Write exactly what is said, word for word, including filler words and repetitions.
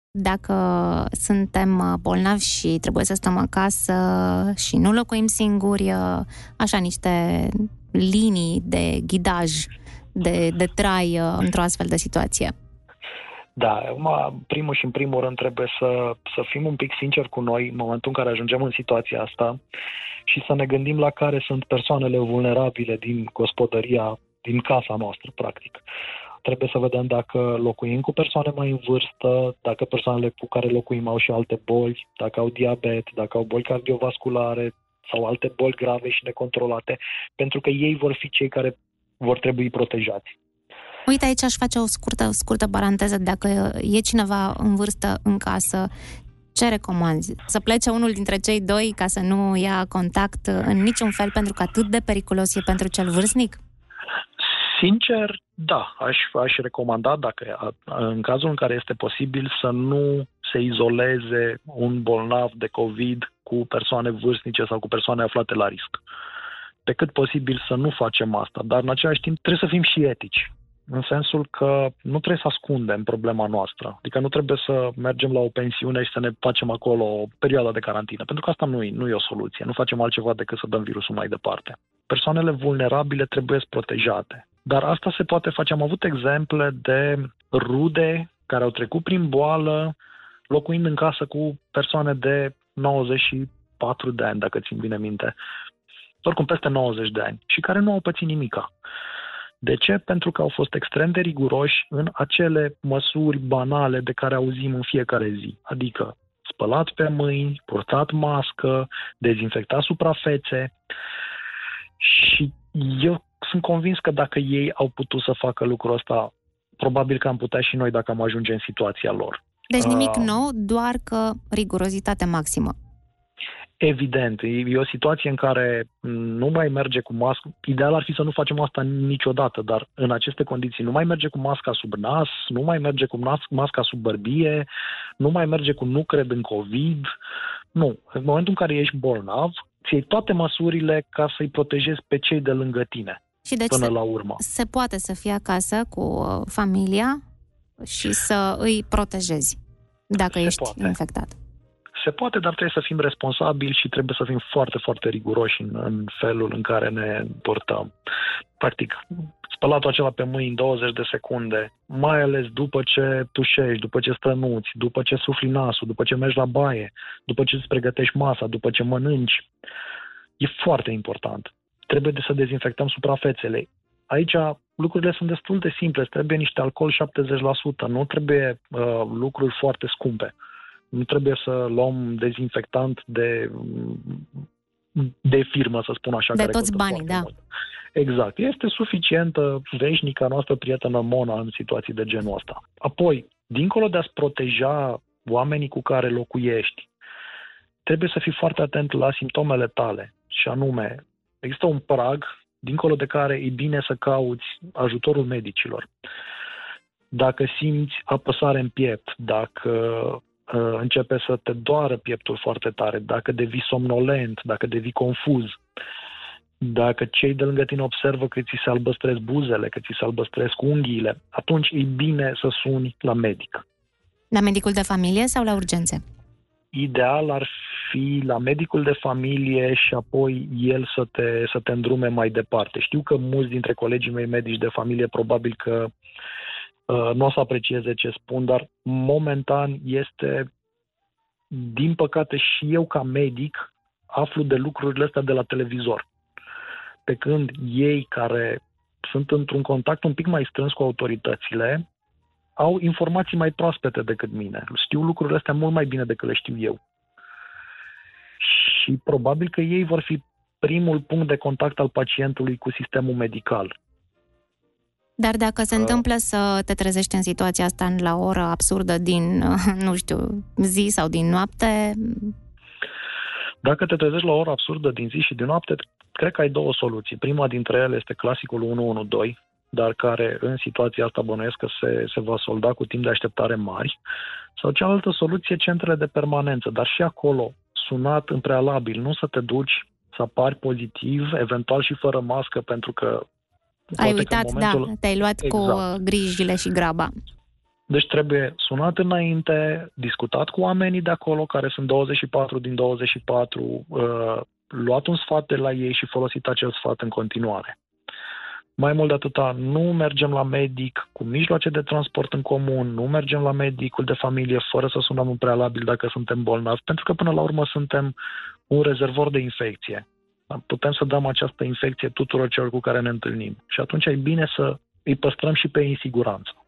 dacă suntem bolnavi și trebuie să stăm acasă și nu locuim singuri, așa niște linii de ghidaj, de, de trai într-o astfel de situație? Da, primul și în primul rând trebuie să, să fim un pic sinceri cu noi în momentul în care ajungem în situația asta și să ne gândim la care sunt persoanele vulnerabile din gospodăria, din casa noastră, practic. Trebuie să vedem dacă locuim cu persoane mai în vârstă, dacă persoanele cu care locuim au și alte boli, dacă au diabet, dacă au boli cardiovasculare sau alte boli grave și necontrolate, pentru că ei vor fi cei care vor trebui protejați. Uite, aici aș face o scurtă, scurtă paranteză. Dacă e cineva în vârstă în casă, ce recomanzi? Să plece unul dintre cei doi ca să nu ia contact în niciun fel, pentru că atât de periculos e pentru cel vârstnic? Sincer, da. Aș, aș recomanda, dacă în cazul în care este posibil, să nu se izoleze un bolnav de COVID cu persoane vârstnice sau cu persoane aflate la risc. Pe cât posibil să nu facem asta, dar în același timp trebuie să fim și etici. În sensul că nu trebuie să ascundem problema noastră. Adică nu trebuie să mergem la o pensiune și să ne facem acolo o perioadă de carantină. Pentru că asta nu e, nu e o soluție. Nu facem altceva decât să dăm virusul mai departe. Persoanele vulnerabile trebuie protejate. Dar asta se poate face. Am avut exemple de rude care au trecut prin boală, locuind în casă cu persoane de nouăzeci și patru de ani, dacă țin bine minte. Oricum peste nouăzeci de ani. Și care nu au pățit nimica. De ce? Pentru că au fost extrem de riguroși în acele măsuri banale de care auzim în fiecare zi. Adică spălat pe mâini, purtat mască, dezinfectat suprafețe. Și eu sunt convins că dacă ei au putut să facă lucrul ăsta, probabil că am putea și noi dacă am ajunge în situația lor. Deci nimic uh, nou, doar că rigurozitate maximă. Evident, e o situație în care nu mai merge cu mască. Ideal ar fi să nu facem asta niciodată, dar în aceste condiții nu mai merge cu masca sub nas, nu mai merge cu masca sub bărbie, nu mai merge cu nu cred în COVID. Nu. În momentul în care ești bolnav, ți iei toate măsurile ca să-i protejezi pe cei de lângă tine. Și deci până se, la urmă. Se poate să fii acasă cu familia și să îi protejezi dacă se ești poate. infectat. Se poate, dar trebuie să fim responsabili și trebuie să fim foarte, foarte riguroși în, în felul în care ne purtăm. Practic, spălatul acela pe mâini douăzeci de secunde, mai ales după ce tușești, după ce strănuți, după ce sufli nasul, după ce mergi la baie, după ce îți pregătești masa, după ce mănânci, e foarte important. Trebuie de să dezinfectăm suprafețele. Aici lucrurile sunt destul de simple, trebuie niște alcool șaptezeci la sută, nu trebuie uh, lucruri foarte scumpe. Nu trebuie să luăm dezinfectant de, de firmă, să spun așa. De care toți banii, da. Mult. Exact. Este suficientă veșnica noastră prietenă Mona în situații de genul ăsta. Apoi, dincolo de a-ți proteja oamenii cu care locuiești, trebuie să fii foarte atent la simptomele tale. Și anume, există un prag dincolo de care e bine să cauți ajutorul medicilor. Dacă simți apăsare în piept, dacă începe să te doară pieptul foarte tare, dacă devii somnolent, dacă devii confuz, dacă cei de lângă tine observă că ți se albăstresc buzele, că ți se albăstresc unghiile, atunci e bine să suni la medic. La medicul de familie sau la urgențe? Ideal ar fi la medicul de familie și apoi el să te, să te îndrume mai departe. Știu că mulți dintre colegii mei medici de familie probabil că nu o să aprecieze ce spun, dar momentan este, din păcate și eu ca medic, aflu de lucrurile astea de la televizor. Pe când ei care sunt într-un contact un pic mai strâns cu autoritățile, au informații mai proaspete decât mine. Știu lucrurile astea mult mai bine decât le știu eu. Și probabil că ei vor fi primul punct de contact al pacientului cu sistemul medical. Dar dacă se întâmplă să te trezești în situația asta la o oră absurdă din, nu știu, zi sau din noapte? Dacă te trezești la o oră absurdă din zi și din noapte, cred că ai două soluții. Prima dintre ele este clasicul unu unu doi, dar care în situația asta bănuiesc că se, se va solda cu timp de așteptare mari. Sau cealaltă soluție, centrele de permanență, dar și acolo sunat în prealabil, nu să te duci să apari pozitiv, eventual și fără mască, pentru că ai uitat, momentul... da, te-ai luat exact. cu grijile și graba. Deci trebuie sunat înainte, discutat cu oamenii de acolo, care sunt douăzeci și patru din douăzeci și patru, uh, luat un sfat de la ei și folosit acel sfat în continuare. Mai mult de atâta, nu mergem la medic cu mijloace de transport în comun, nu mergem la medicul de familie fără să sunăm în prealabil dacă suntem bolnavi, pentru că până la urmă suntem un rezervor de infecție. Putem să dăm această infecție tuturor celor cu care ne întâlnim. Și atunci e bine să îi păstrăm și pe ei în siguranță.